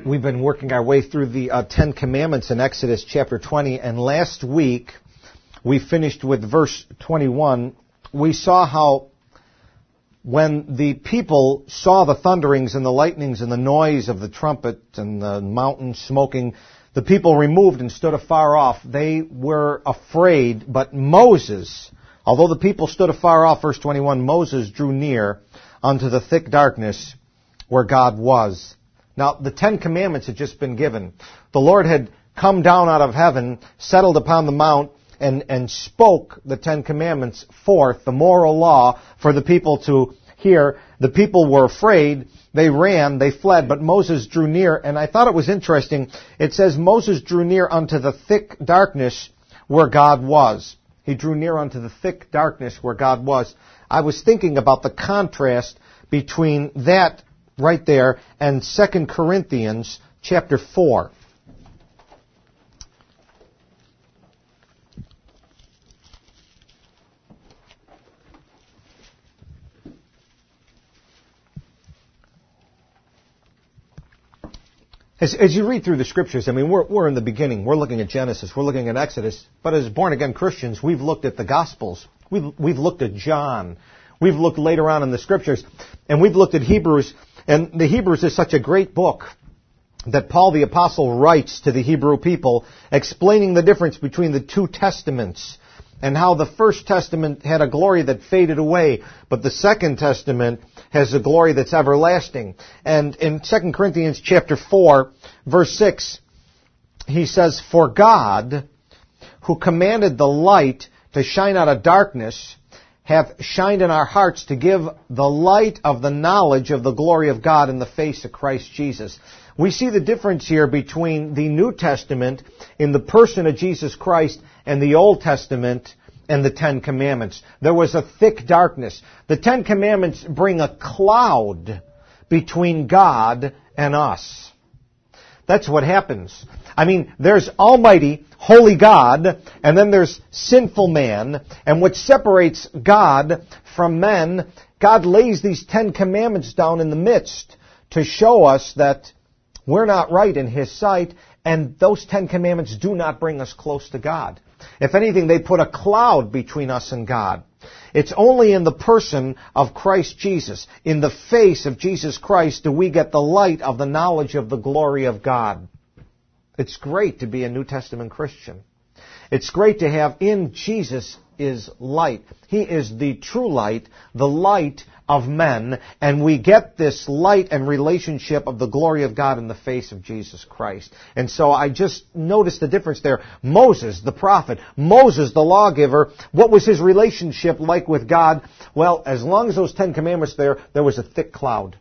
We've been working our way through the Ten Commandments in Exodus chapter 20, and last week we finished with verse 21. We saw how when the people saw the thunderings and the lightnings and the noise of the trumpet and the mountain smoking, the people removed and stood afar off. They were afraid, but Moses, although the people stood afar off, verse 21, Moses drew near unto the thick darkness where God was. Now, the Ten Commandments had just been given. The Lord had come down out of heaven, settled upon the mount, and spoke the Ten Commandments forth, the moral law, for the people to hear. The people were afraid. They ran. They fled. But Moses drew near. And I thought it was interesting. It says Moses drew near unto the thick darkness where God was. He drew near unto the thick darkness where God was. I was thinking about the contrast between that right there and 2 Corinthians chapter 4. As you read through the Scriptures, I mean, we're in the beginning. We're looking at Genesis. We're looking at Exodus. But as born-again Christians, we've looked at the Gospels. We've looked at John. We've looked later on in the Scriptures. And we've looked at Hebrews. And the Hebrews is such a great book that Paul the Apostle writes to the Hebrew people, explaining the difference between the two Testaments and how the First Testament had a glory that faded away, but the Second Testament has a glory that's everlasting. And in 2 Corinthians chapter 4, verse 6, he says, For God, who commanded the light to shine out of darkness, hath shined in our hearts to give the light of the knowledge of the glory of God in the face of Christ Jesus. We see the difference here between the New Testament in the person of Jesus Christ and the Old Testament and the Ten Commandments. There was a thick darkness. The Ten Commandments bring a cloud between God and us. That's what happens. I mean, there's Almighty, holy God, and then there's sinful man. And what separates God from men, God lays these Ten Commandments down in the midst to show us that we're not right in His sight, and those Ten Commandments do not bring us close to God. If anything, they put a cloud between us and God. It's only in the person of Christ Jesus, in the face of Jesus Christ, do we get the light of the knowledge of the glory of God. It's great to be a New Testament Christian. It's great to have in Jesus is light. He is the true light, the light of men, and we get this light and relationship of the glory of God in the face of Jesus Christ. And so I just noticed the difference there. Moses, the prophet, Moses, the lawgiver, what was his relationship like with God? Well, as long as those Ten Commandments there was a thick cloud.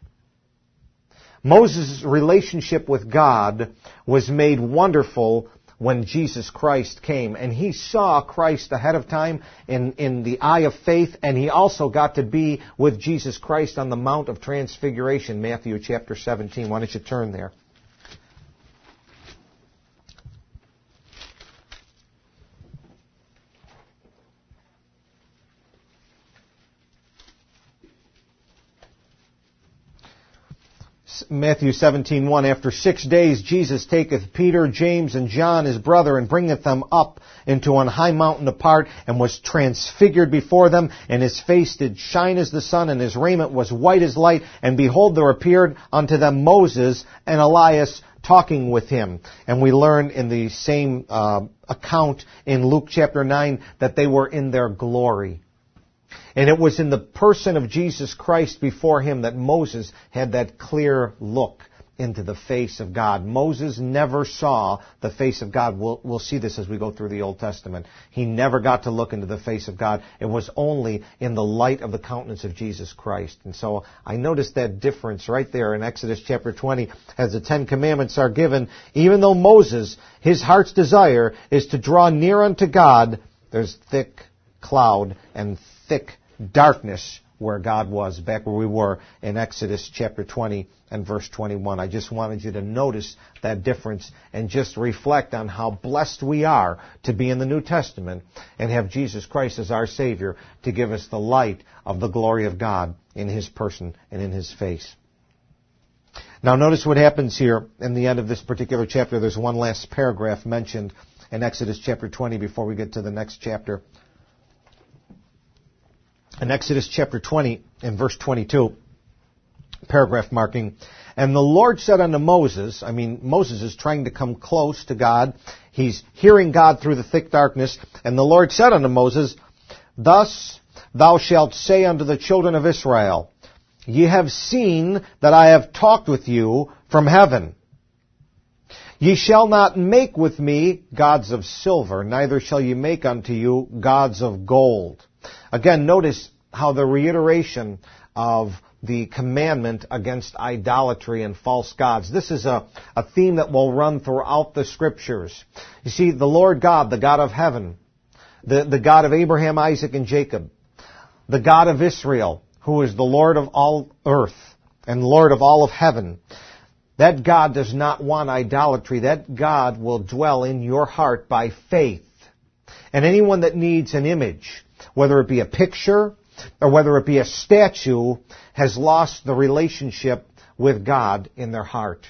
Moses' relationship with God was made wonderful when Jesus Christ came. And he saw Christ ahead of time in the eye of faith, and he also got to be with Jesus Christ on the Mount of Transfiguration, Matthew chapter 17. Why don't you turn there? Matthew 17:1, After 6 days Jesus taketh Peter, James, and John his brother, and bringeth them up into an high mountain apart, and was transfigured before them, and his face did shine as the sun, and his raiment was white as light. And behold, there appeared unto them Moses and Elias talking with him. And we learn in the same account in Luke chapter 9 that they were in their glory. And it was in the person of Jesus Christ before him that Moses had that clear look into the face of God. Moses never saw the face of God. We'll see this as we go through the Old Testament. He never got to look into the face of God. It was only in the light of the countenance of Jesus Christ. And so I noticed that difference right there in Exodus chapter 20 as the Ten Commandments are given. Even though Moses, his heart's desire is to draw near unto God, there's thick cloud and thick darkness where God was, back where we were in Exodus chapter 20 and verse 21. I just wanted you to notice that difference and just reflect on how blessed we are to be in the New Testament and have Jesus Christ as our Savior to give us the light of the glory of God in His person and in His face. Now notice what happens here in the end of this particular chapter. There's one last paragraph mentioned in Exodus chapter 20 before we get to the next chapter. In Exodus chapter 20, in verse 22, paragraph marking, and the Lord said unto Moses, Moses is trying to come close to God. He's hearing God through the thick darkness. And the Lord said unto Moses, Thus thou shalt say unto the children of Israel, Ye have seen that I have talked with you from heaven. Ye shall not make with me gods of silver, neither shall ye make unto you gods of gold. Again, notice how the reiteration of the commandment against idolatry and false gods. This is a theme that will run throughout the Scriptures. You see, the Lord God, the God of heaven, the God of Abraham, Isaac, and Jacob, the God of Israel, who is the Lord of all earth and Lord of all of heaven, that God does not want idolatry. That God will dwell in your heart by faith. And anyone that needs an image, whether it be a picture or whether it be a statue, has lost the relationship with God in their heart.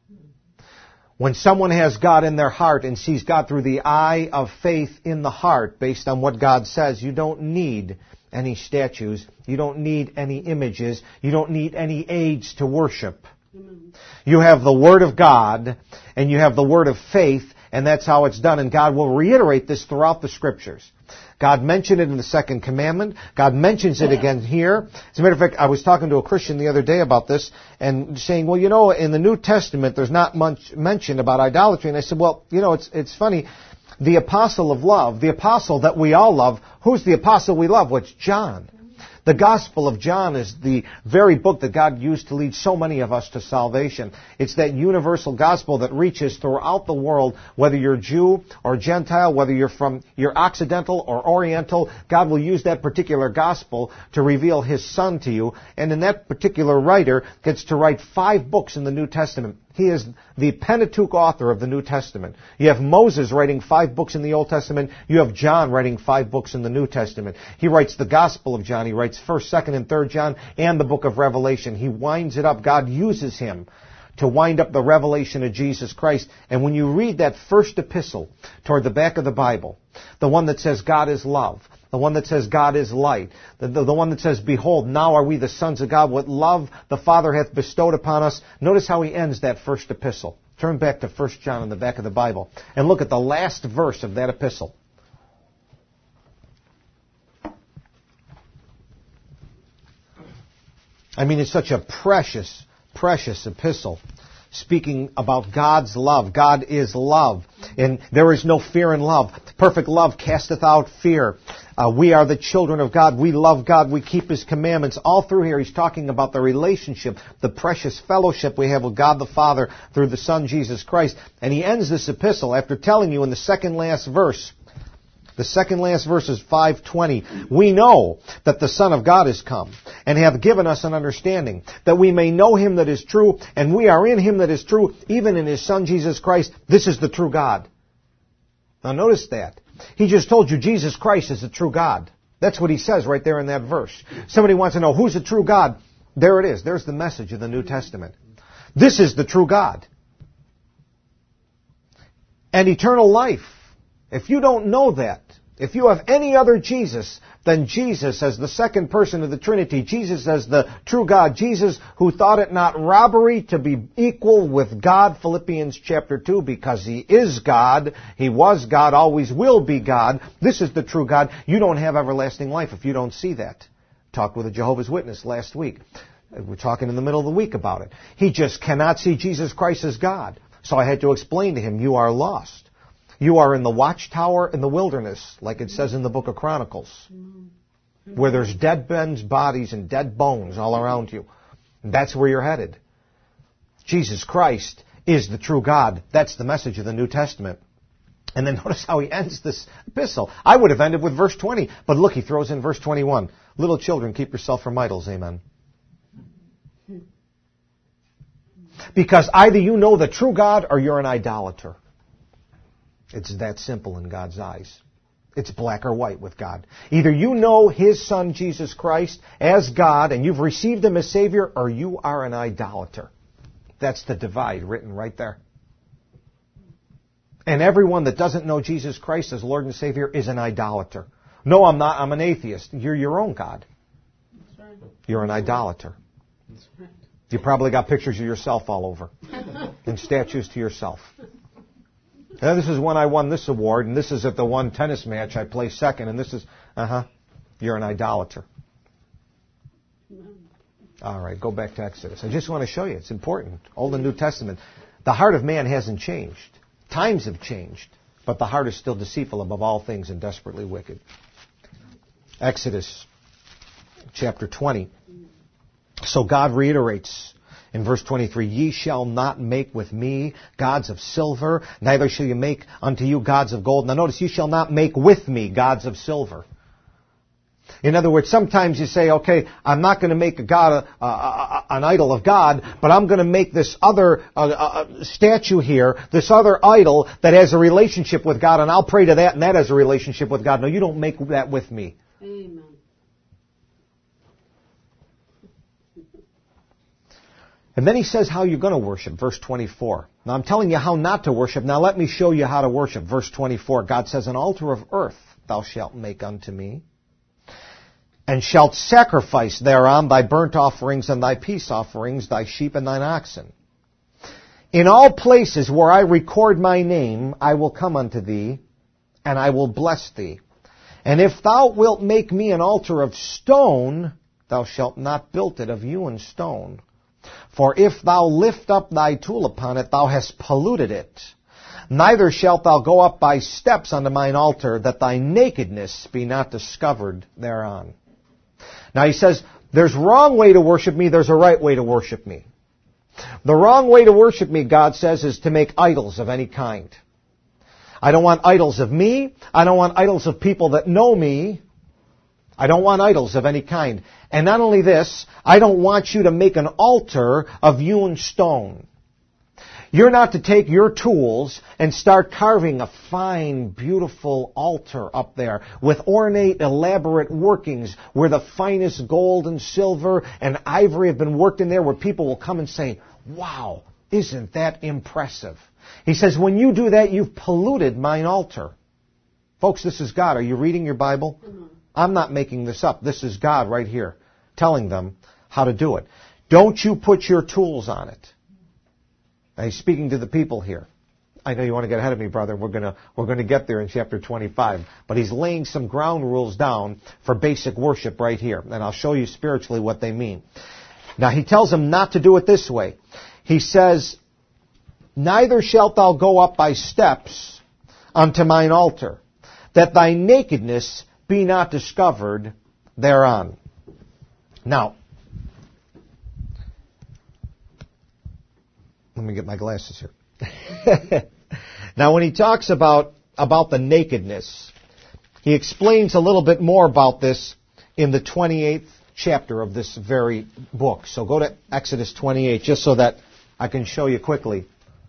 When someone has God in their heart and sees God through the eye of faith in the heart, based on what God says, you don't need any statues. You don't need any images. You don't need any aids to worship. You have the Word of God and you have the Word of faith, and that's how it's done. And God will reiterate this throughout the Scriptures. God mentioned it in the second commandment. God mentions it again here. As a matter of fact, I was talking to a Christian the other day about this and saying, well, in the New Testament there's not much mention about idolatry. And I said, well, it's funny. The apostle of love, the apostle that we all love, who's the apostle we love? Well, it's John. The Gospel of John is the very book that God used to lead so many of us to salvation. It's that universal gospel that reaches throughout the world, whether you're Jew or Gentile, whether you're Occidental or Oriental. God will use that particular gospel to reveal His Son to you. And in that particular writer gets to write 5 books in the New Testament. He is the Pentateuch author of the New Testament. You have Moses writing 5 books in the Old Testament. You have John writing 5 books in the New Testament. He writes the Gospel of John. He writes 1st, 2nd, and 3rd John and the book of Revelation. He winds it up. God uses him to wind up the revelation of Jesus Christ. And when you read that first epistle toward the back of the Bible, the one that says God is love, the one that says God is light, the one that says, Behold, now are we the sons of God, what love the Father hath bestowed upon us. Notice how he ends that first epistle. Turn back to 1 John in the back of the Bible and look at the last verse of that epistle. It's such a precious, precious epistle, speaking about God's love. God is love, and there is no fear in love. Perfect love casteth out fear. We are the children of God. We love God. We keep His commandments. All through here, he's talking about the relationship, the precious fellowship we have with God the Father through the Son, Jesus Christ. And he ends this epistle after telling you in the second last verse, the second last verse is 5:20. We know that the Son of God is come, and hath given us an understanding, that we may know Him that is true, and we are in Him that is true, even in His Son Jesus Christ. This is the true God. Now notice that. He just told you Jesus Christ is the true God. That's what he says right there in that verse. Somebody wants to know who's the true God. There it is. There's the message of the New Testament. This is the true God. And eternal life. If you don't know that, if you have any other Jesus than Jesus as the second person of the Trinity, Jesus as the true God, Jesus who thought it not robbery to be equal with God, Philippians chapter 2, because He is God, He was God, always will be God. This is the true God. You don't have everlasting life if you don't see that. Talked with a Jehovah's Witness last week. We're talking in the middle of the week about it. He just cannot see Jesus Christ as God. So I had to explain to him, you are lost. You are in the watchtower in the wilderness, like it says in the book of Chronicles, where there's dead men's bodies and dead bones all around you. And that's where you're headed. Jesus Christ is the true God. That's the message of the New Testament. And then notice how he ends this epistle. I would have ended with verse 20, but look, he throws in verse 21. Little children, keep yourself from idols, amen. Because either you know the true God or you're an idolater. It's that simple in God's eyes. It's black or white with God. Either you know His Son, Jesus Christ, as God, and you've received Him as Savior, or you are an idolater. That's the divide written right there. And everyone that doesn't know Jesus Christ as Lord and Savior is an idolater. No, I'm not. I'm an atheist. You're your own God. That's right. You're an idolater. That's right. You probably got pictures of yourself all over. And statues to yourself. Now, this is when I won this award, and this is at the one tennis match I placed second, and this is, you're an idolater. All right, go back to Exodus. I just want to show you. It's important. Old and New Testament. The heart of man hasn't changed. Times have changed, but the heart is still deceitful above all things and desperately wicked. Exodus chapter 20. So God reiterates in verse 23, ye shall not make with me gods of silver, neither shall you make unto you gods of gold. Now notice, you shall not make with me gods of silver. In other words, sometimes you say, okay, I'm not going to make a god, an idol of God, but I'm going to make this other statue here, this other idol that has a relationship with God, and I'll pray to that, and that has a relationship with God. No, you don't make that with me. Amen. And then he says how you're going to worship, verse 24. Now I'm telling you how not to worship. Now let me show you how to worship. Verse 24, God says, an altar of earth thou shalt make unto me, and shalt sacrifice thereon thy burnt offerings and thy peace offerings, thy sheep and thine oxen. In all places where I record my name, I will come unto thee, and I will bless thee. And if thou wilt make me an altar of stone, thou shalt not build it of hewn stone. For if thou lift up thy tool upon it, thou hast polluted it. Neither shalt thou go up by steps unto mine altar, that thy nakedness be not discovered thereon. Now he says, there's a wrong way to worship me, there's a right way to worship me. The wrong way to worship me, God says, is to make idols of any kind. I don't want idols of me. I don't want idols of people that know me. I don't want idols of any kind. And not only this, I don't want you to make an altar of hewn stone. You're not to take your tools and start carving a fine, beautiful altar up there with ornate, elaborate workings where the finest gold and silver and ivory have been worked in there, where people will come and say, wow, isn't that impressive? He says, when you do that, you've polluted mine altar. Folks, this is God. Are you reading your Bible? Mm-hmm. I'm not making this up. This is God right here telling them how to do it. Don't you put your tools on it. Now he's speaking to the people here. I know you want to get ahead of me, brother. We're going to get there in chapter 25. But he's laying some ground rules down for basic worship right here. And I'll show you spiritually what they mean. Now he tells them not to do it this way. He says, neither shalt thou go up by steps unto mine altar, that thy nakedness be not discovered thereon. Now, let me get my glasses here. Now, when he talks about the nakedness, he explains a little bit more about this in the 28th chapter of this very book. So go to Exodus 28, just so that I can show you quickly.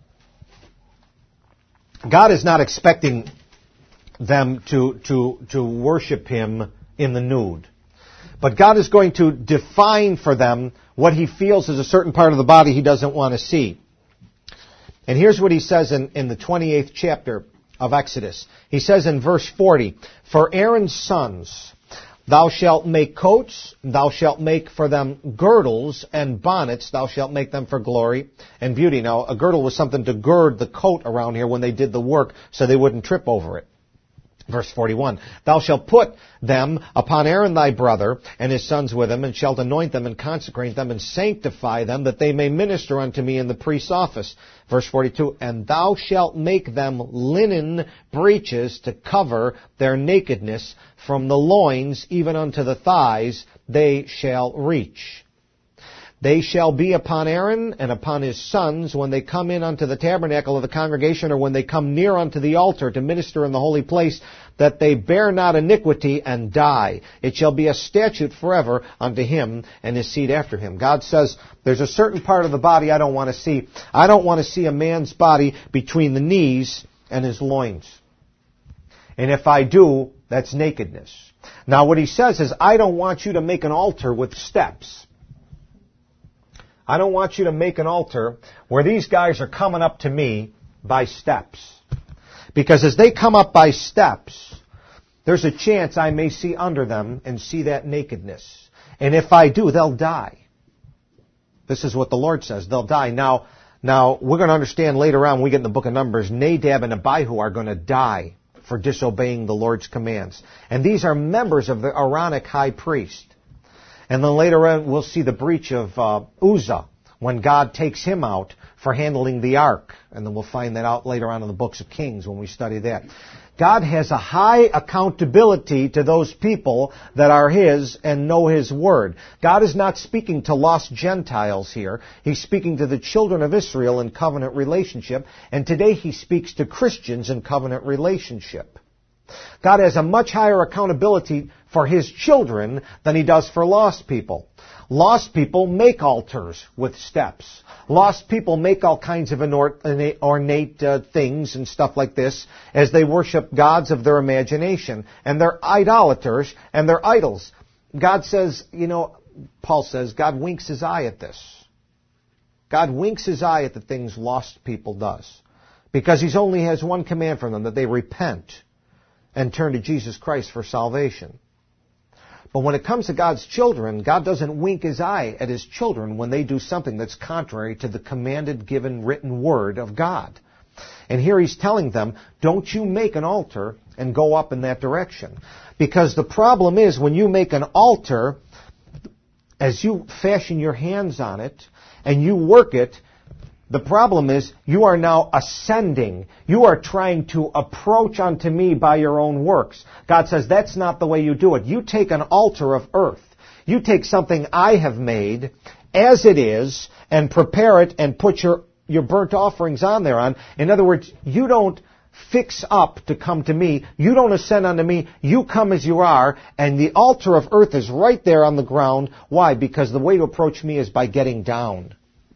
God is not expecting them to worship Him in the nude. But God is going to define for them what He feels is a certain part of the body He doesn't want to see. And here's what He says in the 28th chapter of Exodus. He says in verse 40, for Aaron's sons, thou shalt make coats, thou shalt make for them girdles and bonnets, thou shalt make them for glory and beauty. Now, a girdle was something to gird the coat around here when they did the work so they wouldn't trip over it. Verse 41, thou shalt put them upon Aaron thy brother and his sons with him, and shalt anoint them and consecrate them and sanctify them, that they may minister unto me in the priest's office. Verse 42, and thou shalt make them linen breeches to cover their nakedness from the loins even unto the thighs they shall reach. They shall be upon Aaron and upon his sons when they come in unto the tabernacle of the congregation, or when they come near unto the altar to minister in the holy place, that they bear not iniquity and die. It shall be a statute forever unto him and his seed after him. God says, there's a certain part of the body I don't want to see. I don't want to see a man's body between the knees and his loins. And if I do, that's nakedness. Now what he says is, I don't want you to make an altar with steps. I don't want you to make an altar where these guys are coming up to me by steps. Because as they come up by steps, there's a chance I may see under them and see that nakedness. And if I do, they'll die. This is what the Lord says. They'll die. Now, we're going to understand later on when we get in the book of Numbers, Nadab and Abihu are going to die for disobeying the Lord's commands. And these are members of the Aaronic high priest. And then later on, we'll see the breach of Uzzah when God takes him out for handling the ark. And then we'll find that out later on in the books of Kings when we study that. God has a high accountability to those people that are His and know His Word. God is not speaking to lost Gentiles here. He's speaking to the children of Israel in covenant relationship. And today He speaks to Christians in covenant relationship. God has a much higher accountability for His children than He does for lost people. Lost people make altars with steps. Lost people make all kinds of ornate things and stuff like this as they worship gods of their imagination. And they're idolaters and they're idols. God says, Paul says, God winks His eye at this. God winks His eye at the things lost people does. Because He only has one command from them, that they repent and turn to Jesus Christ for salvation. But when it comes to God's children, God doesn't wink His eye at His children when they do something that's contrary to the commanded, given, written word of God. And here He's telling them, don't you make an altar and go up in that direction. Because the problem is, when you make an altar, as you fashion your hands on it and you work it, the problem is you are now ascending. You are trying to approach unto me by your own works. God says that's not the way you do it. You take an altar of earth. You take something I have made as it is and prepare it and put your burnt offerings on there. In other words, you don't fix up to come to me. You don't ascend unto me. You come as you are, and the altar of earth is right there on the ground. Why? Because the way to approach me is by getting down,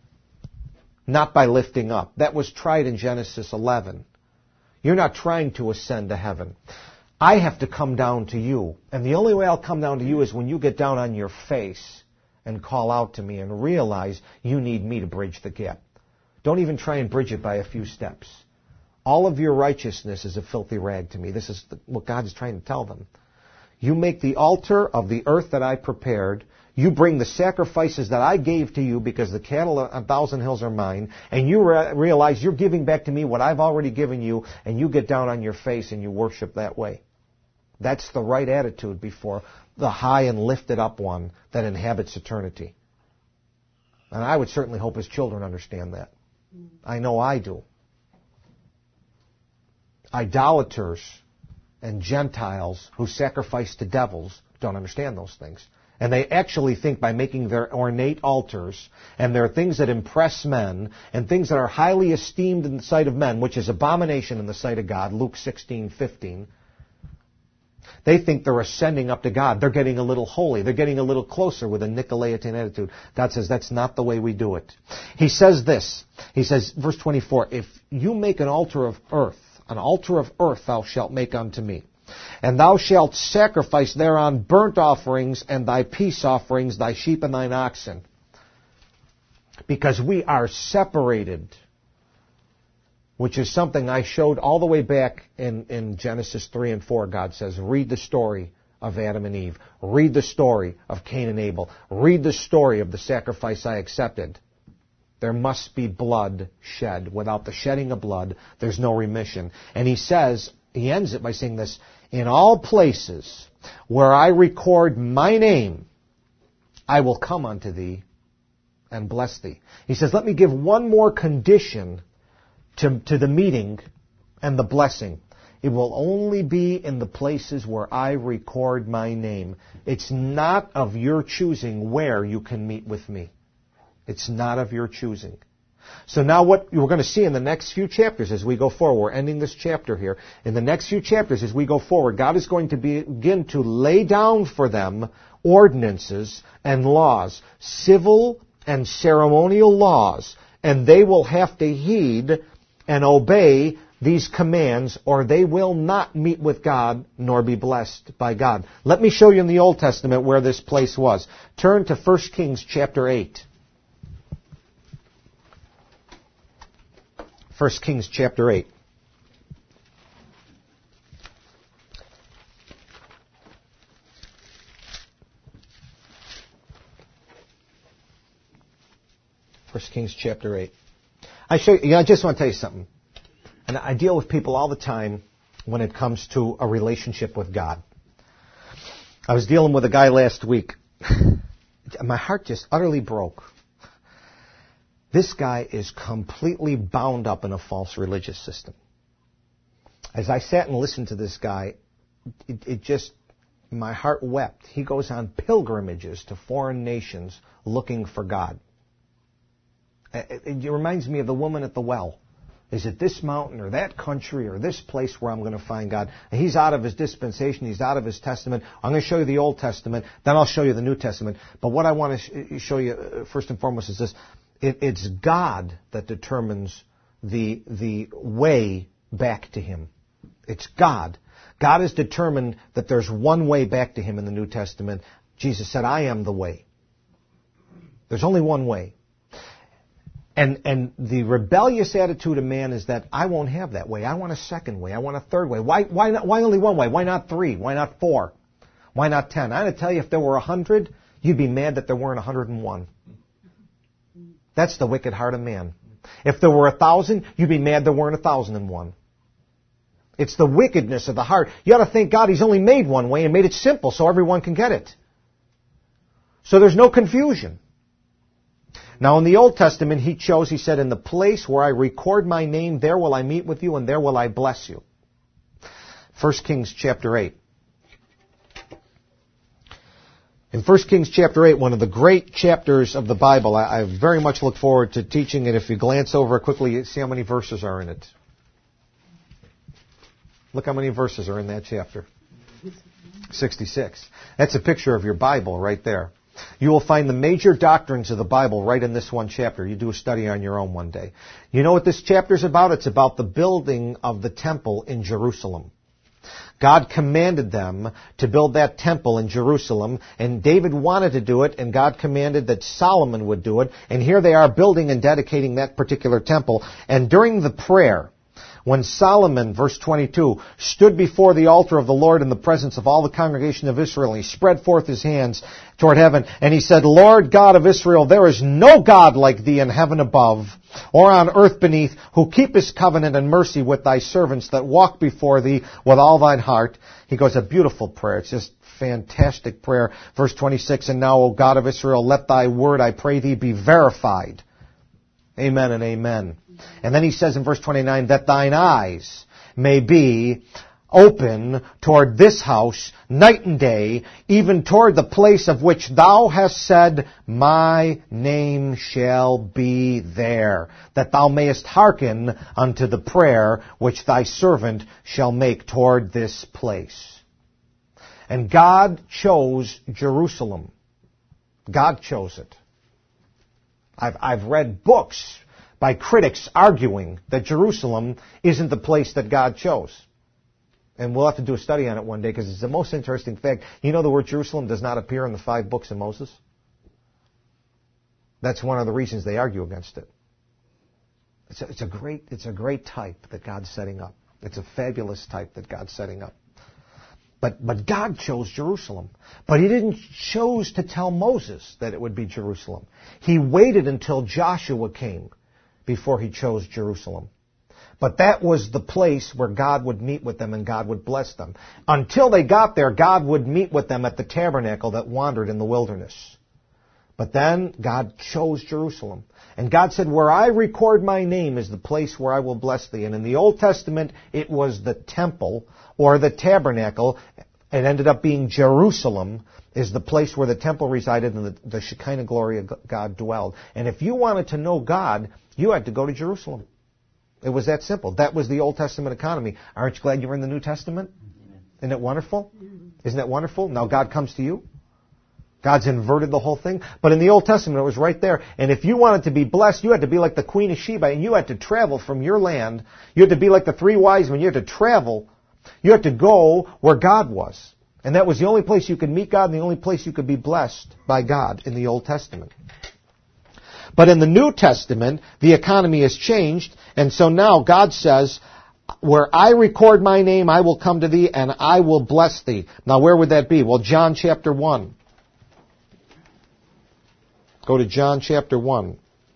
not by lifting up. That was tried in Genesis 11. You're not trying to ascend to heaven. I have to come down to you. And the only way I'll come down to you is when you get down on your face and call out to me and realize you need me to bridge the gap. Don't even try and bridge it by a few steps. All of your righteousness is a filthy rag to me. This is what God is trying to tell them. You make the altar of the earth that I prepared. You bring the sacrifices that I gave to you because the cattle on 1,000 hills are mine, and you realize you're giving back to me what I've already given you, and you get down on your face and you worship that way. That's the right attitude before the high and lifted up one that inhabits eternity. And I would certainly hope His children understand that. I know I do. Idolaters and Gentiles who sacrifice to devils don't understand those things. And they actually think by making their ornate altars, and there are things that impress men, and things that are highly esteemed in the sight of men, which is abomination in the sight of God, Luke 16:15. They think they're ascending up to God. They're getting a little holy. They're getting a little closer with a Nicolaitan attitude. God says that's not the way we do it. He says this. He says, verse 24, if you make an altar of earth thou shalt make unto me. And thou shalt sacrifice thereon burnt offerings and thy peace offerings, thy sheep and thine oxen. Because we are separated, which is something I showed all the way back in Genesis 3 and 4. God says, read the story of Adam and Eve. Read the story of Cain and Abel. Read the story of the sacrifice I accepted. There must be blood shed. Without the shedding of blood, there's no remission. And he says, he ends it by saying this, in all places where I record my name, I will come unto thee and bless thee. He says, let me give one more condition to the meeting and the blessing. It will only be in the places where I record my name. It's not of your choosing where you can meet with me. It's not of your choosing. So now what we're going to see in the next few chapters as we go forward, we're ending this chapter here. In the next few chapters as we go forward, God is going to begin to lay down for them ordinances and laws, civil and ceremonial laws, and they will have to heed and obey these commands, or they will not meet with God nor be blessed by God. Let me show you in the Old Testament where this place was. Turn to 1 Kings chapter 8. 1 Kings chapter 8. First Kings chapter 8. I just want to tell you something. And I deal with people all the time when it comes to a relationship with God. I was dealing with a guy last week. My heart just utterly broke. This guy is completely bound up in a false religious system. As I sat and listened to this guy, my heart wept. He goes on pilgrimages to foreign nations looking for God. It reminds me of the woman at the well. Is it this mountain or that country or this place where I'm going to find God? And he's out of his dispensation. He's out of his testament. I'm going to show you the Old Testament. Then I'll show you the New Testament. But what I want to show you first and foremost is this. It's God that determines the way back to Him. It's God. God has determined that there's one way back to Him in the New Testament. Jesus said, I am the way. There's only one way. And the rebellious attitude of man is that I won't have that way. I want a second way. I want a third way. Why only one way? Why not 3? Why not 4? Why not 10? I'm going to tell you, if there were 100, you'd be mad that there weren't 101. That's the wicked heart of man. If there were 1,000, you'd be mad there weren't 1,001. It's the wickedness of the heart. You ought to thank God He's only made one way and made it simple so everyone can get it. So there's no confusion. Now, in the Old Testament, He said, in the place where I record my name, there will I meet with you, and there will I bless you. 1 Kings chapter 8. In 1 Kings chapter 8, one of the great chapters of the Bible, I very much look forward to teaching it. If you glance over it quickly, you see how many verses are in it. Look how many verses are in that chapter. 66. That's a picture of your Bible right there. You will find the major doctrines of the Bible right in this one chapter. You do a study on your own one day. You know what this chapter is about? It's about the building of the temple in Jerusalem. God commanded them to build that temple in Jerusalem, and David wanted to do it, and God commanded that Solomon would do it, and here they are building and dedicating that particular temple. And during the prayer, when Solomon, verse 22, stood before the altar of the Lord in the presence of all the congregation of Israel, and he spread forth his hands toward heaven, and he said, Lord God of Israel, there is no God like thee in heaven above, or on earth beneath, who keepest covenant and mercy with thy servants that walk before thee with all thine heart. He goes, a beautiful prayer. It's just fantastic prayer. Verse 26, and now, O God of Israel, let thy word, I pray thee, be verified. Amen and amen. And then he says in verse 29, that thine eyes may be open toward this house night and day, even toward the place of which thou hast said, my name shall be there, that thou mayest hearken unto the prayer which thy servant shall make toward this place. And God chose Jerusalem. God chose it. I've read books by critics arguing that Jerusalem isn't the place that God chose. And we'll have to do a study on it one day because it's the most interesting fact. You know the word Jerusalem does not appear in the 5 books of Moses? That's one of the reasons they argue against it. It's a great type that God's setting up. It's a fabulous type that God's setting up. But God chose Jerusalem. But He didn't choose to tell Moses that it would be Jerusalem. He waited until Joshua came before He chose Jerusalem. But that was the place where God would meet with them and God would bless them. Until they got there, God would meet with them at the tabernacle that wandered in the wilderness. But then God chose Jerusalem. And God said, where I record my name is the place where I will bless thee. And in the Old Testament, it was the temple or the tabernacle. It ended up being Jerusalem is the place where the temple resided and the Shekinah glory of God dwelled. And if you wanted to know God, you had to go to Jerusalem. It was that simple. That was the Old Testament economy. Aren't you glad you're in the New Testament? Isn't it wonderful? Isn't that wonderful? Now God comes to you. God's inverted the whole thing. But in the Old Testament, it was right there. And if you wanted to be blessed, you had to be like the Queen of Sheba, and you had to travel from your land. You had to be like the 3 wise men. You had to travel. You had to go where God was. And that was the only place you could meet God and the only place you could be blessed by God in the Old Testament. But in the New Testament, the economy has changed, and so now God says, where I record my name, I will come to thee, and I will bless thee. Now, where would that be? Well, John chapter 1. Go to John chapter 1.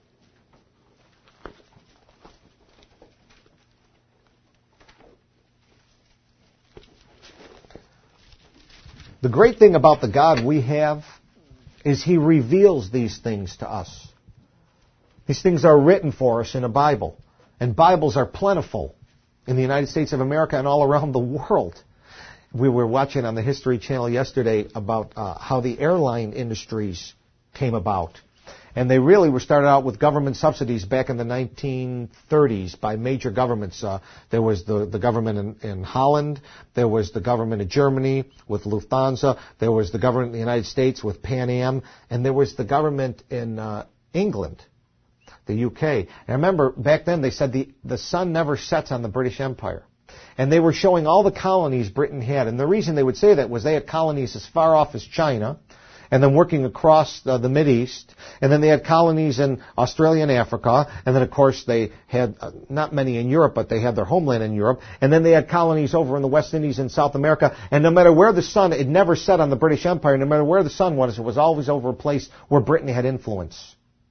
The great thing about the God we have is He reveals these things to us. These things are written for us in a Bible. And Bibles are plentiful in the United States of America and all around the world. We were watching on the History Channel yesterday about how the airline industries came about. And they really were started out with government subsidies back in the 1930s by major governments. There was the government in Holland. There was the government of Germany with Lufthansa. There was the government in the United States with Pan Am. And there was the government in England, the UK. And I remember back then they said the sun never sets on the British Empire. And they were showing all the colonies Britain had. And the reason they would say that was they had colonies as far off as China, and then working across the Mideast, and then they had colonies in Australia and Africa, and then of course they had not many in Europe, but they had their homeland in Europe, and then they had colonies over in the West Indies and South America, and no matter where the sun, it never set on the British Empire, no matter where the sun was, it was always over a place where Britain had influence.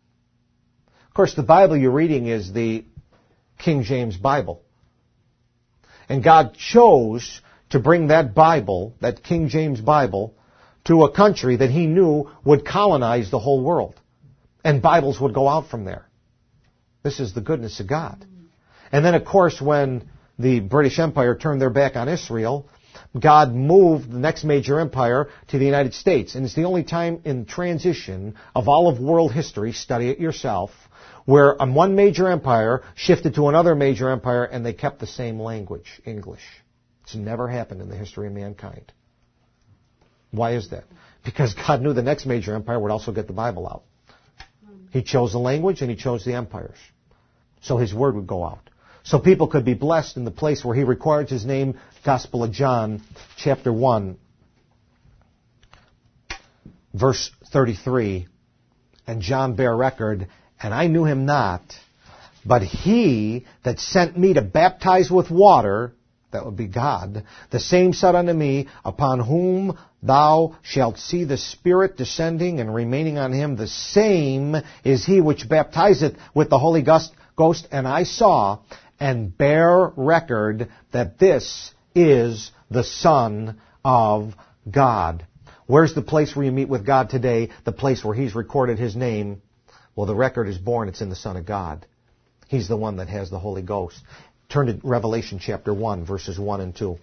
Of course, the Bible you're reading is the King James Bible. And God chose to bring that Bible, that King James Bible, to a country that He knew would colonize the whole world. And Bibles would go out from there. This is the goodness of God. And then, of course, when the British Empire turned their back on Israel, God moved the next major empire to the United States. And it's the only time in transition of all of world history, study it yourself, where one major empire shifted to another major empire and they kept the same language, English. It's never happened in the history of mankind. Why is that? Because God knew the next major empire would also get the Bible out. He chose the language and He chose the empires. So His word would go out. So people could be blessed in the place where He records His name, Gospel of John, chapter 1, verse 33. And John bare record, and I knew Him not, but He that sent me to baptize with water, that would be God, the same said unto me, upon whom thou shalt see the Spirit descending and remaining on Him, the same is He which baptizeth with the Holy Ghost. And I saw and bear record that this is the Son of God. Where's the place where you meet with God today? The place where He's recorded His name. Well, the record is born. It's in the Son of God. He's the one that has the Holy Ghost. Turn to Revelation chapter 1, verses 1 and 2.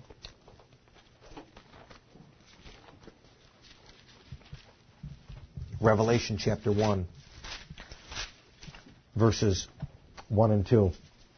Revelation chapter 1, verses 1 and 2.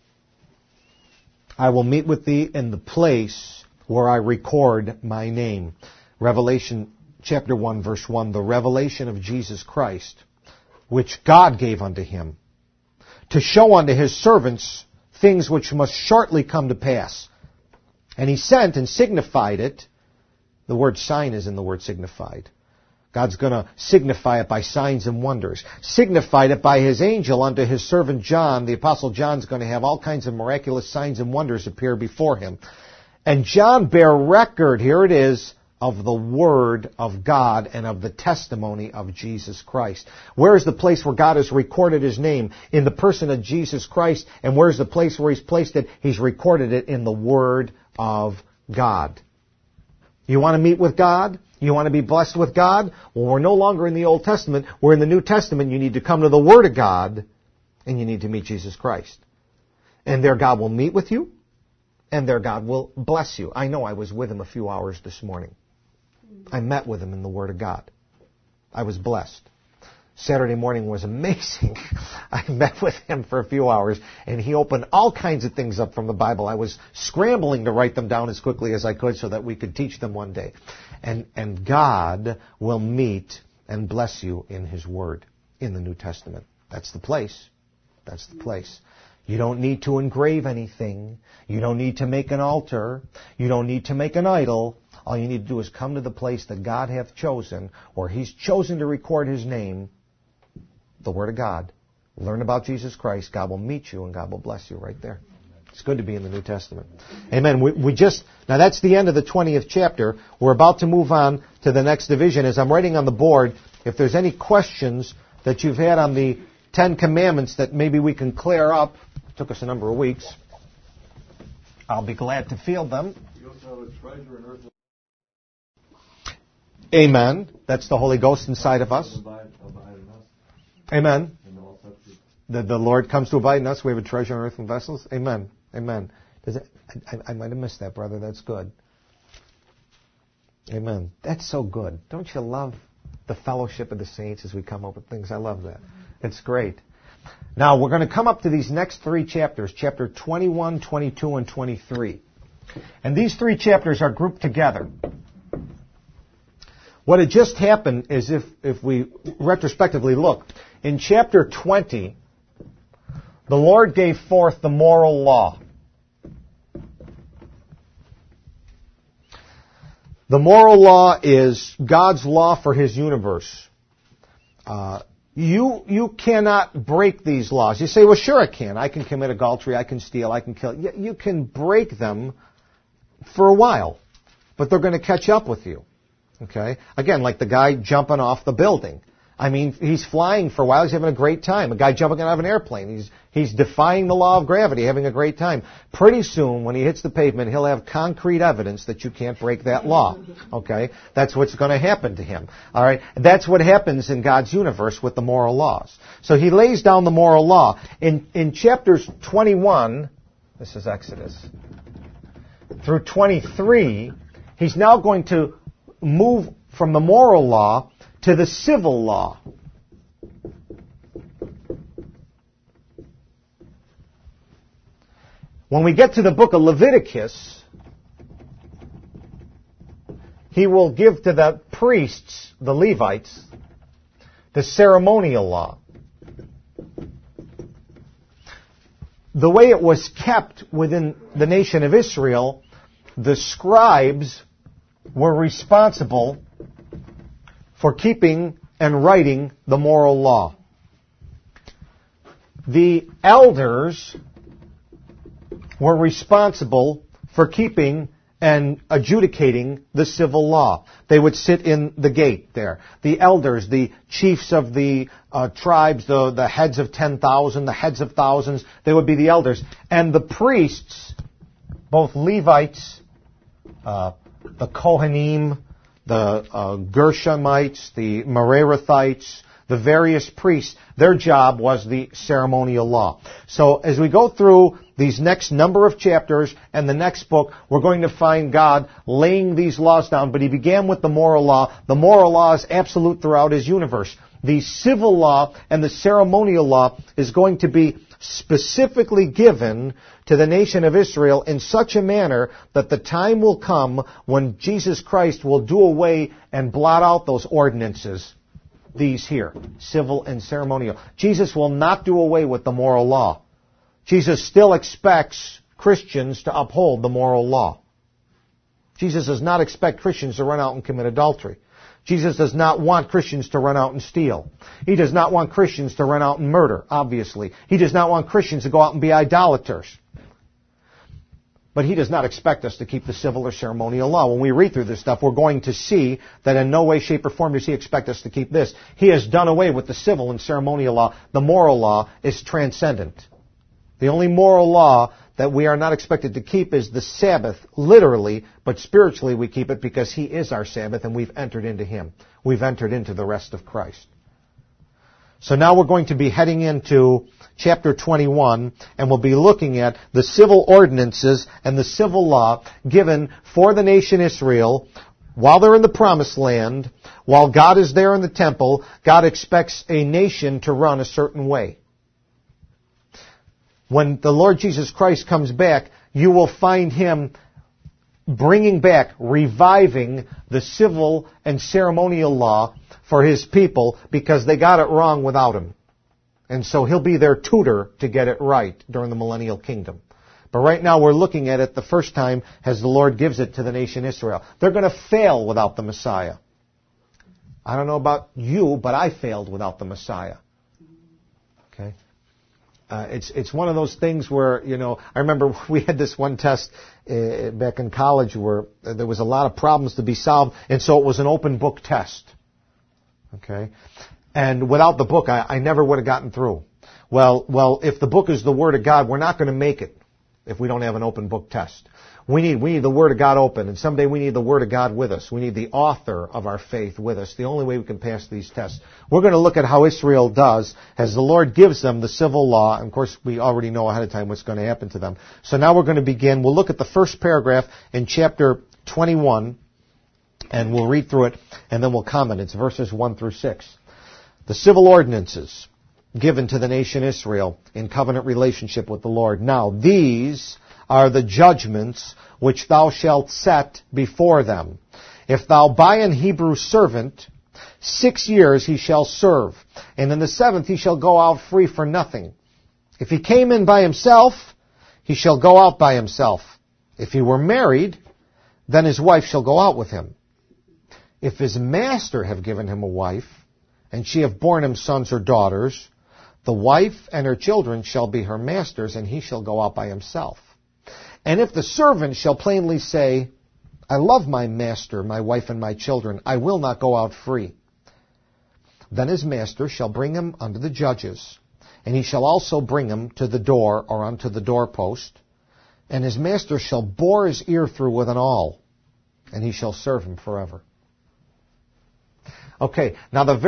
I will meet with thee in the place where I record my name. Revelation chapter 1, verse 1. The revelation of Jesus Christ, which God gave unto Him, to show unto His servants things which must shortly come to pass. And He sent and signified it. The word sign is in the word signified. God's going to signify it by signs and wonders. Signified it by His angel unto His servant John. The Apostle John's going to have all kinds of miraculous signs and wonders appear before him. And John bare record, here it is, of the Word of God and of the testimony of Jesus Christ. Where is the place where God has recorded His name? In the person of Jesus Christ. And where's the place where He's placed it? He's recorded it in the Word of God. You want to meet with God? You want to be blessed with God? Well, we're no longer in the Old Testament. We're in the New Testament. You need to come to the Word of God, and you need to meet Jesus Christ. And there God will meet with you, and there God will bless you. I know I was with Him a few hours this morning. I met with Him in the Word of God. I was blessed. Saturday morning was amazing. I met with Him for a few hours, and He opened all kinds of things up from the Bible. I was scrambling to write them down as quickly as I could so that we could teach them one day. And God will meet and bless you in His Word in the New Testament. That's the place. That's the place. You don't need to engrave anything. You don't need to make an altar. You don't need to make an idol. All you need to do is come to the place that God hath chosen, or He's chosen to record His name, the Word of God. Learn about Jesus Christ. God will meet you and God will bless you right there. It's good to be in the New Testament. Amen. Now that's the end of the 20th chapter. We're about to move on to the next division. As I'm writing on the board, if there's any questions that you've had on the 10 Commandments that maybe we can clear up, it took us a number of weeks, I'll be glad to field them. You also have a treasure in earth. Amen. That's the Holy Ghost inside of us. Abide in us. Amen. And all such. The Lord comes to abide in us. We have a treasure in earthen vessels. Amen. Amen. I might have missed that, brother. That's good. Amen. That's so good. Don't you love the fellowship of the saints as we come up with things? I love that. It's great. Now, we're going to come up to these next 3 chapters, chapter 21, 22, and 23. And these 3 chapters are grouped together. What had just happened is if we retrospectively look, in chapter 20, the Lord gave forth the moral law. The moral law is God's law for His universe. You cannot break these laws. You say, well, sure I can. I can commit adultery, I can steal, I can kill. You can break them for a while, but they're going to catch up with you. Okay? Again, like the guy jumping off the building. I mean, he's flying for a while, he's having a great time. A guy jumping out of an airplane, he's defying the law of gravity, having a great time. Pretty soon, when he hits the pavement, he'll have concrete evidence that you can't break that law. Okay? That's what's going to happen to him. All right? That's what happens in God's universe with the moral laws. So He lays down the moral law. In chapters 21, this is Exodus, through 23, He's now going to move from the moral law to the civil law. When we get to the book of Leviticus, He will give to the priests, the Levites, the ceremonial law. The way it was kept within the nation of Israel, the scribes were responsible for keeping and writing the moral law. The elders were responsible for keeping and adjudicating the civil law. They would sit in the gate there. The elders, the chiefs of the tribes, the heads of 10,000, the heads of thousands, they would be the elders. And the priests, both Levites, the Kohanim, the Gershonites, the Mererithites, the various priests, their job was the ceremonial law. So as we go through these next number of chapters and the next book, we're going to find God laying these laws down. But He began with the moral law. The moral law is absolute throughout His universe. The civil law and the ceremonial law is going to be specifically given to the nation of Israel in such a manner that the time will come when Jesus Christ will do away and blot out those ordinances, these here, civil and ceremonial. Jesus will not do away with the moral law. Jesus still expects Christians to uphold the moral law. Jesus does not expect Christians to run out and commit adultery. Jesus does not want Christians to run out and steal. He does not want Christians to run out and murder, obviously. He does not want Christians to go out and be idolaters. But He does not expect us to keep the civil or ceremonial law. When we read through this stuff, we're going to see that in no way, shape, or form does He expect us to keep this. He has done away with the civil and ceremonial law. The moral law is transcendent. The only moral law that we are not expected to keep is the Sabbath, literally, but spiritually we keep it because He is our Sabbath and we've entered into Him. We've entered into the rest of Christ. So now we're going to be heading into chapter 21, and we'll be looking at the civil ordinances and the civil law given for the nation Israel while they're in the promised land, while God is there in the temple. God expects a nation to run a certain way. When the Lord Jesus Christ comes back, you will find Him bringing back, reviving the civil and ceremonial law for His people because they got it wrong without Him. And so He'll be their tutor to get it right during the millennial kingdom. But right now we're looking at it the first time as the Lord gives it to the nation Israel. They're going to fail without the Messiah. I don't know about you, but I failed without the Messiah. Okay. It's one of those things where, I remember we had this one test back in college where there was a lot of problems to be solved, and so it was an open book test. Okay? And without the book, I never would have gotten through. Well, if the book is the Word of God, we're not going to make it if we don't have an open book test. We need the Word of God open, and someday we need the Word of God with us. We need the author of our faith with us. The only way we can pass these tests. We're going to look at how Israel does as the Lord gives them the civil law. And of course, we already know ahead of time what's going to happen to them. So now we're going to begin. We'll look at the first paragraph in chapter 21, and we'll read through it, and then we'll comment. It's verses 1 through 6. The civil ordinances given to the nation Israel in covenant relationship with the Lord. Now, these are the judgments which thou shalt set before them. If thou buy an Hebrew servant, 6 years he shall serve, and in the 7th he shall go out free for nothing. If he came in by himself, he shall go out by himself. If he were married, then his wife shall go out with him. If his master have given him a wife, and she have borne him sons or daughters, the wife and her children shall be her master's, and he shall go out by himself. And if the servant shall plainly say, I love my master, my wife, and my children, I will not go out free, then his master shall bring him unto the judges, and he shall also bring him to the door or unto the doorpost, and his master shall bore his ear through with an awl, and he shall serve him forever. Okay, now the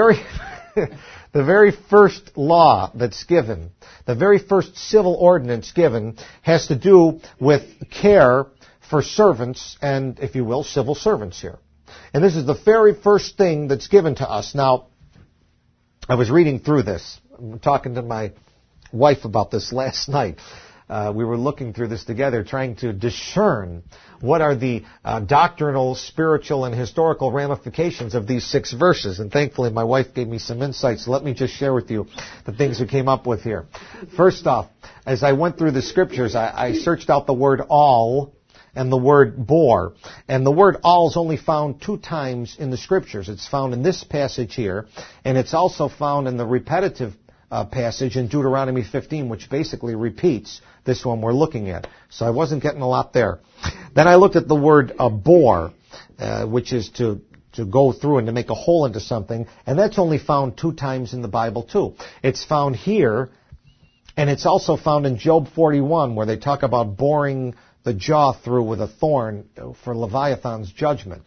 very first law that's given, the very first civil ordinance given, has to do with care for servants and, if you will, civil servants here. And this is the very first thing that's given to us. Now, I was reading through this. I'm talking to my wife about this last night. We were looking through this together, trying to discern what are the doctrinal, spiritual, and historical ramifications of these 6 verses. And thankfully, my wife gave me some insights. Let me just share with you the things we came up with here. First off, as I went through the scriptures, I searched out the word all and the word bore. And the word all is only found 2 times in the scriptures. It's found in this passage here, and it's also found in the repetitive passage in Deuteronomy 15, which basically repeats this one we're looking at. So I wasn't getting a lot there. Then I looked at the word bore, which is to go through and to make a hole into something, and that's only found 2 times in the Bible too. It's found here, and it's also found in Job 41, where they talk about boring the jaw through with a thorn for Leviathan's judgment.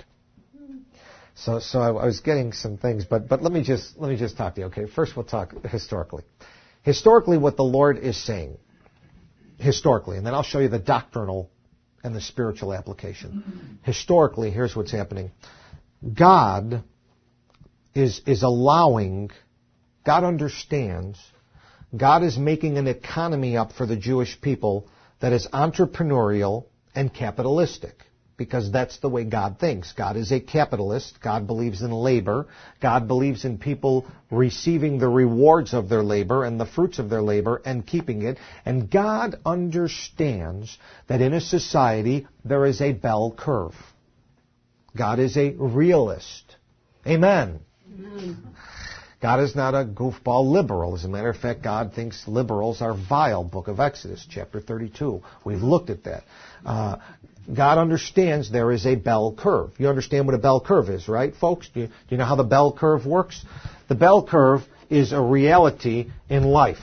So I was getting some things, but let me just talk to you. Okay, first we'll talk historically. Historically, what the Lord is saying, historically, and then I'll show you the doctrinal and the spiritual application. Historically, here's what's happening. God is allowing, God understands, God is making an economy up for the Jewish people that is entrepreneurial and capitalistic. Because that's the way God thinks. God is a capitalist. God believes in labor. God believes in people receiving the rewards of their labor and the fruits of their labor and keeping it. And God understands that in a society there is a bell curve. God is a realist. Amen. Amen. God is not a goofball liberal. As a matter of fact, God thinks liberals are vile. Book of Exodus, chapter 32. We've looked at that. God understands there is a bell curve. You understand what a bell curve is, right, folks? Do you know how the bell curve works? The bell curve is a reality in life.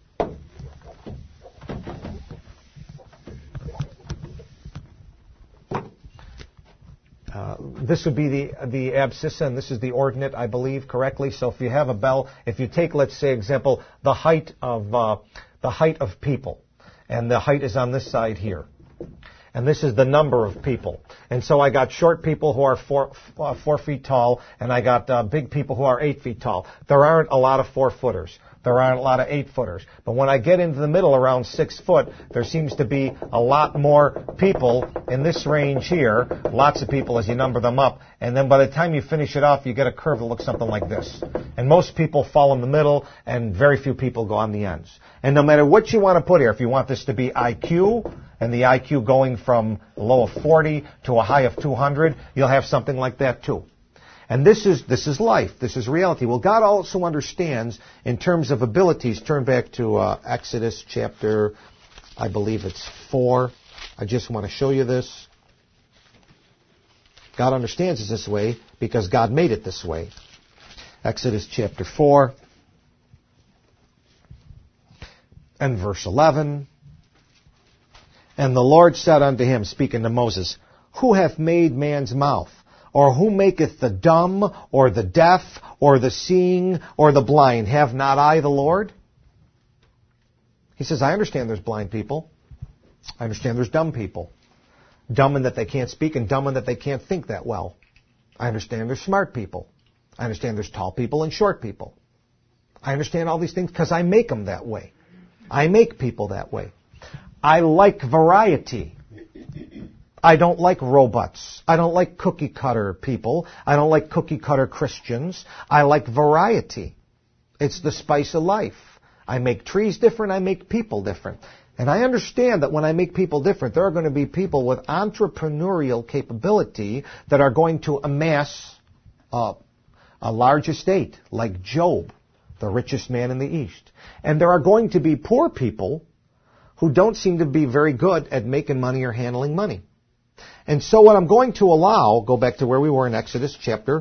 This would be the abscissa, and this is the ordinate, I believe, correctly. So if you have a bell, if you take, let's say, example, the height of people, and the height is on this side here. And this is the number of people. And so I got short people who are 4 feet tall, and I got big people who are 8 feet tall. There aren't a lot of 4-footers. There aren't a lot of 8-footers. But when I get into the middle around 6 foot, there seems to be a lot more people in this range here. Lots of people as you number them up. And then by the time you finish it off, you get a curve that looks something like this. And most people fall in the middle, and very few people go on the ends. And no matter what you want to put here, if you want this to be IQ, and the IQ going from a low of 40 to a high of 200, you'll have something like that too. And this is life. This is reality. Well, God also understands in terms of abilities. Turn back to Exodus chapter, I believe it's 4. I just want to show you this. God understands it this way because God made it this way. Exodus chapter 4 and verse 11. And the Lord said unto him, speaking to Moses, Who hath made man's mouth? Or who maketh the dumb, or the deaf, or the seeing, or the blind? Have not I the Lord? He says, I understand there's blind people. I understand there's dumb people. Dumb in that they can't speak, and dumb in that they can't think that well. I understand there's smart people. I understand there's tall people and short people. I understand all these things because I make them that way. I make people that way. I like variety. I don't like robots. I don't like cookie cutter people. I don't like cookie cutter Christians. I like variety. It's the spice of life. I make trees different. I make people different. And I understand that when I make people different, there are going to be people with entrepreneurial capability that are going to amass a large estate, like Job, the richest man in the East. And there are going to be poor people who don't seem to be very good at making money or handling money. And so what I'm going to allow, go back to where we were in Exodus chapter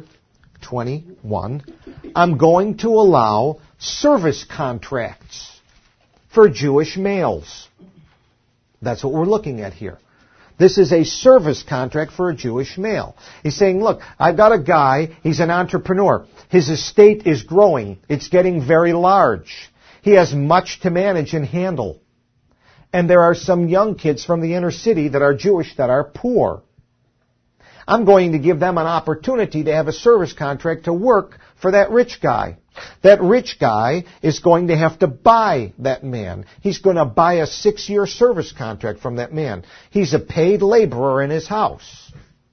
21, I'm going to allow service contracts for Jewish males. That's what we're looking at here. This is a service contract for a Jewish male. He's saying, look, I've got a guy, he's an entrepreneur. His estate is growing. It's getting very large. He has much to manage and handle. And there are some young kids from the inner city that are Jewish that are poor. I'm going to give them an opportunity to have a service contract to work for that rich guy. That rich guy is going to have to buy that man. He's going to buy a 6-year service contract from that man. He's a paid laborer in his house.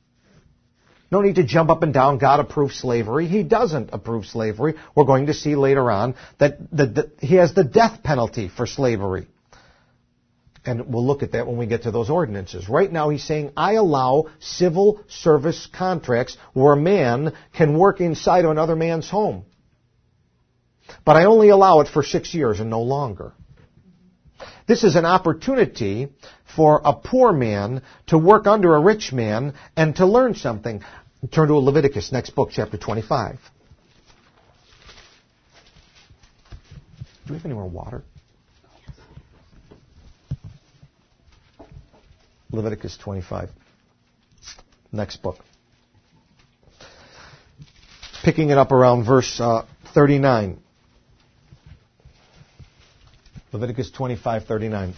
No need to jump up and down, God approves slavery. He doesn't approve slavery. We're going to see later on that he has the death penalty for slavery. And we'll look at that when we get to those ordinances. Right now he's saying, I allow civil service contracts where a man can work inside of another man's home. But I only allow it for 6 years and no longer. This is an opportunity for a poor man to work under a rich man and to learn something. Turn to Leviticus, next book, chapter 25. Do we have any more water? Leviticus 25. Next book. Picking it up around verse 39. Leviticus 25:39.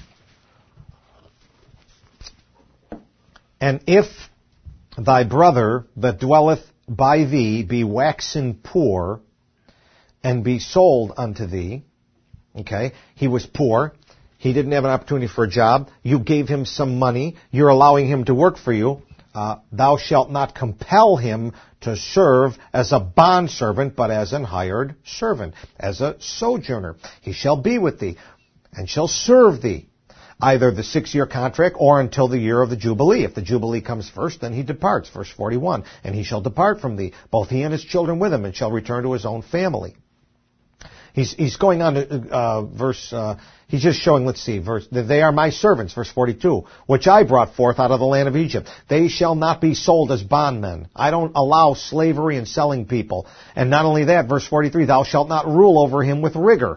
And if thy brother that dwelleth by thee be waxen poor, and be sold unto thee, okay, he was poor, he didn't have an opportunity for a job, you gave him some money, you're allowing him to work for you, thou shalt not compel him to serve as a bondservant, but as an hired servant, as a sojourner. He shall be with thee, and shall serve thee, either the 6-year contract or until the year of the Jubilee. If the Jubilee comes first, then he departs. Verse 41, and he shall depart from thee, both he and his children with him, and shall return to his own family. He's going on to he's just showing, they are my servants, verse 42, which I brought forth out of the land of Egypt. They shall not be sold as bondmen. I don't allow slavery and selling people. And not only that, verse 43, thou shalt not rule over him with rigor.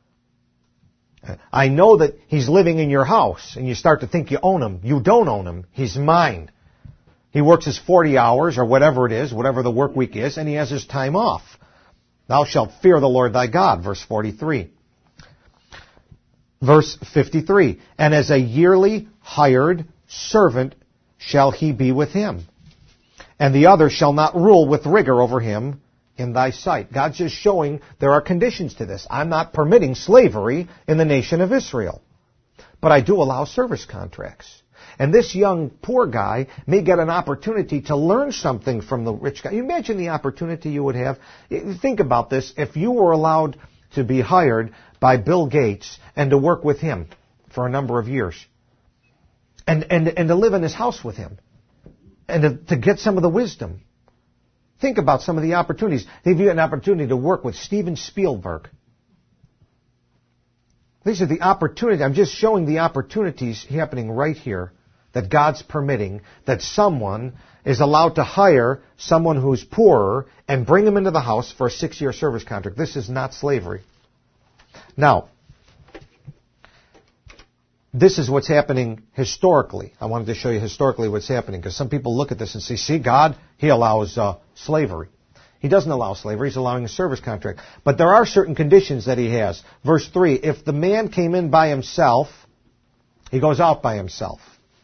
I know that he's living in your house, and you start to think you own him. You don't own him. He's mine. He works his 40 hours, or whatever it is, whatever the work week is, and he has his time off. Thou shalt fear the Lord thy God, verse 43. Verse 53, and as a yearly hired servant shall he be with him, and the other shall not rule with rigor over him in thy sight. God's just showing there are conditions to this. I'm not permitting slavery in the nation of Israel, but I do allow service contracts. And this young poor guy may get an opportunity to learn something from the rich guy. You imagine the opportunity you would have. Think about this. If you were allowed to be hired by Bill Gates and to work with him for a number of years, and to live in his house with him, and to get some of the wisdom. Think about some of the opportunities. Have you had an opportunity to work with Steven Spielberg? These are the opportunities. I'm just showing the opportunities happening right here that God's permitting, that someone is allowed to hire someone who's poorer and bring him into the house for a 6-year service contract. This is not slavery. Now, this is what's happening historically. I wanted to show you historically what's happening, because some people look at this and say, see, God, He allows slavery. He doesn't allow slavery. He's allowing a service contract. But there are certain conditions that He has. Verse 3, if the man came in by himself, he goes out by himself.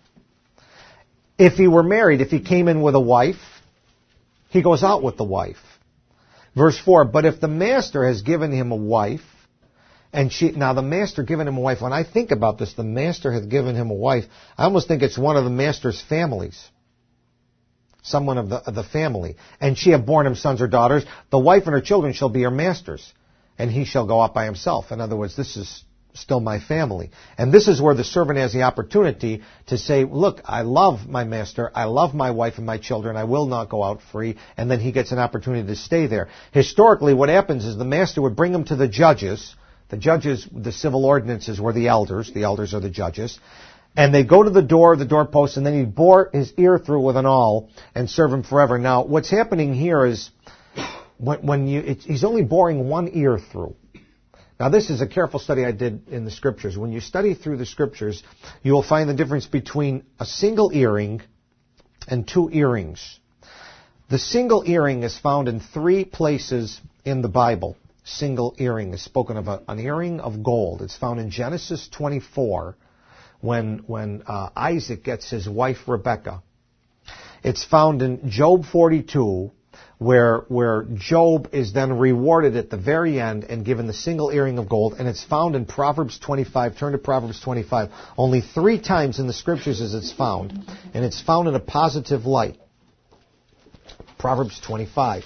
If he were married, if he came in with a wife, he goes out with the wife. Verse 4, but if the master has given him a wife, now the master given him a wife, when I think about this, the master has given him a wife, I almost think it's one of the master's families. Someone of the family. And she have borne him sons or daughters. The wife and her children shall be her masters, and he shall go out by himself. In other words, this is still my family. And this is where the servant has the opportunity to say, look, I love my master, I love my wife and my children, I will not go out free, and then he gets an opportunity to stay there. Historically, what happens is the master would bring him to the judges. The judges, the civil ordinances were the elders are the judges, and they go to the doorpost, and then he'd bore his ear through with an awl and serve him forever. Now, what's happening here is, he's only boring one ear through. Now, this is a careful study I did in the Scriptures. When you study through the Scriptures, you will find the difference between a single earring and 2 earrings. The single earring is found in 3 places in the Bible. Single earring is spoken of an earring of gold. It's found in Genesis 24 when Isaac gets his wife Rebekah. It's found in Job 42 where Job is then rewarded at the very end and given the single earring of gold, and it's found in Proverbs 25. Turn to Proverbs 25. Only 3 times in the Scriptures is it's found, and it's found in a positive light. Proverbs 25.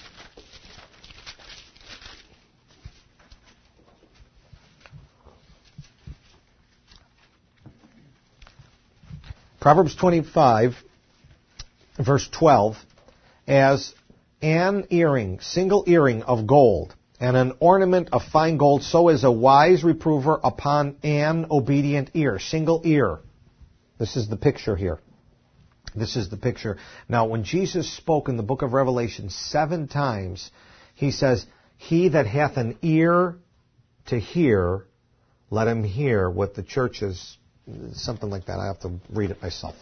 Proverbs 25, verse 12, as an earring, single earring of gold, and an ornament of fine gold, so is a wise reprover upon an obedient ear. Single ear. This is the picture here. This is the picture. Now, when Jesus spoke in the book of Revelation 7 times, He says, he that hath an ear to hear, let him hear what the churches, something like that. I have to read it myself.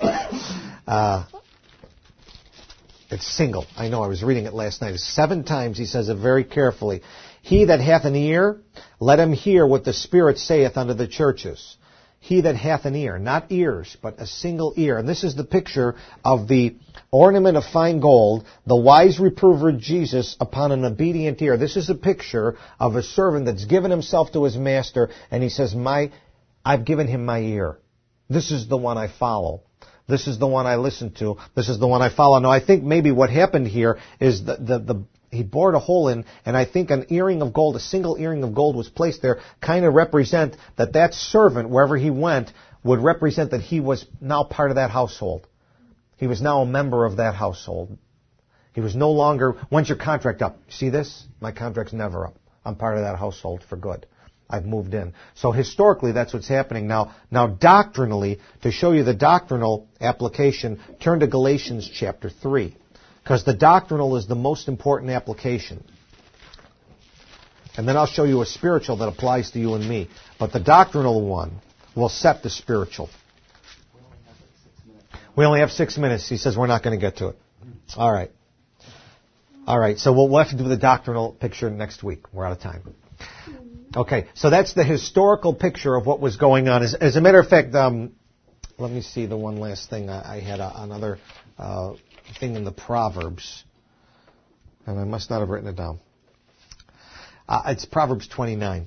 It's single. I know, I was reading it last night. 7 times He says it very carefully. He that hath an ear, let him hear what the Spirit saith unto the churches. He that hath an ear, not ears, but a single ear. And this is the picture of the ornament of fine gold, the wise reprover of Jesus upon an obedient ear. This is a picture of a servant that's given himself to his master, and he says, I've given him my ear. This is the one I follow. This is the one I listen to. This is the one I follow. Now, I think maybe what happened here is he bored a hole in, and I think an earring of gold, a single earring of gold was placed there, kind of represent that servant, wherever he went, would represent that he was now part of that household. He was now a member of that household. He was no longer, when's your contract up? See this? My contract's never up. I'm part of that household for good. I've moved in. So historically, that's what's happening. Now doctrinally, to show you the doctrinal application, turn to Galatians chapter 3. Because the doctrinal is the most important application. And then I'll show you a spiritual that applies to you and me. But the doctrinal one will set the spiritual. We only have 6 minutes. He says we're not going to get to it. All right. So we'll have to do the doctrinal picture next week. We're out of time. Okay, so that's the historical picture of what was going on. As a matter of fact, let me see the one last thing. I had another thing in the Proverbs, and I must not have written it down. It's Proverbs 29.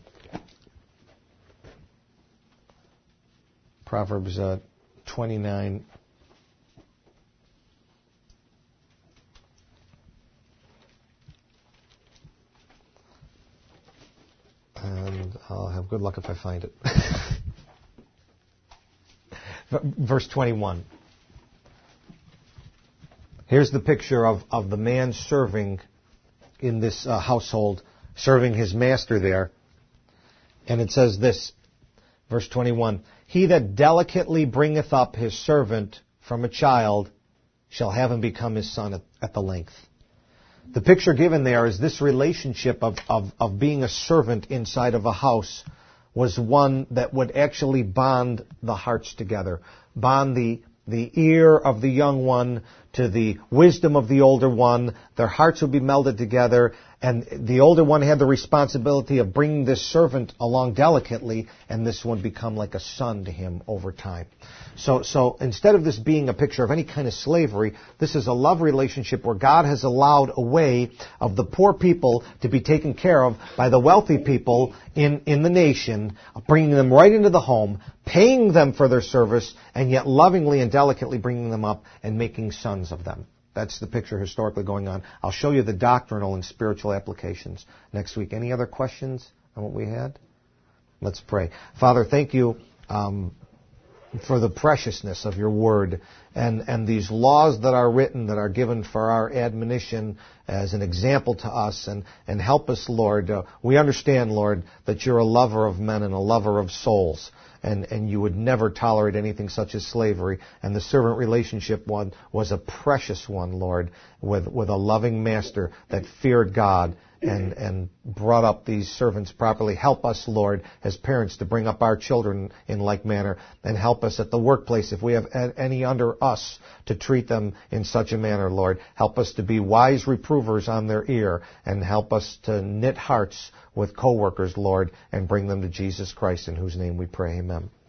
Proverbs 29. And I'll have good luck if I find it. Verse 21. Here's the picture of the man serving in this household, serving his master there. And it says this, verse 21, "He that delicately bringeth up his servant from a child shall have him become his son at the length." The picture given there is this relationship of being a servant inside of a house was one that would actually bond the hearts together, bond the ear of the young one to the wisdom of the older one. Their hearts would be melded together, and the older one had the responsibility of bringing this servant along delicately, and this one become like a son to him over time. So instead of this being a picture of any kind of slavery, this is a love relationship where God has allowed a way of the poor people to be taken care of by the wealthy people in the nation, bringing them right into the home, paying them for their service, and yet lovingly and delicately bringing them up and making sons of them. That's the picture historically going on. I'll show you the doctrinal and spiritual applications next week. Any other questions on what we had? Let's pray. Father, thank you for the preciousness of your word and these laws that are written, that are given for our admonition as an example to us, and help us, Lord. We understand, Lord, that you're a lover of men and a lover of souls, and you would never tolerate anything such as slavery. And the servant relationship one was a precious one, Lord, with a loving master that feared God and brought up these servants properly. Help us, Lord, as parents to bring up our children in like manner, and help us at the workplace, if we have any under us, to treat them in such a manner, Lord. Help us to be wise reprovers on their ear, and help us to knit hearts with co-workers, Lord, and bring them to Jesus Christ, in whose name we pray. Amen.